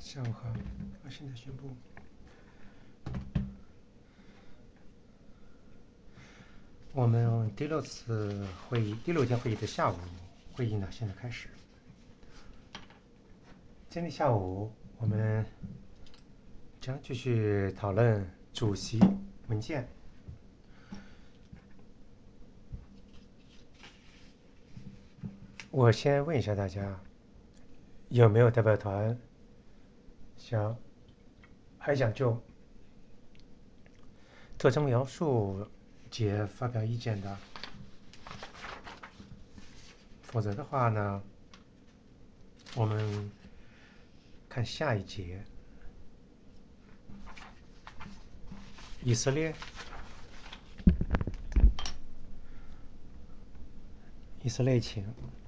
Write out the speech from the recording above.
下午好，我现在宣布，我们第六天会议的下午会议呢，现在开始。今天下午我们将继续讨论主席文件。我先问一下大家，有没有代表团还想就特征描述节发表意见的？否则的话呢，我们看下一节，以色列，以色列请。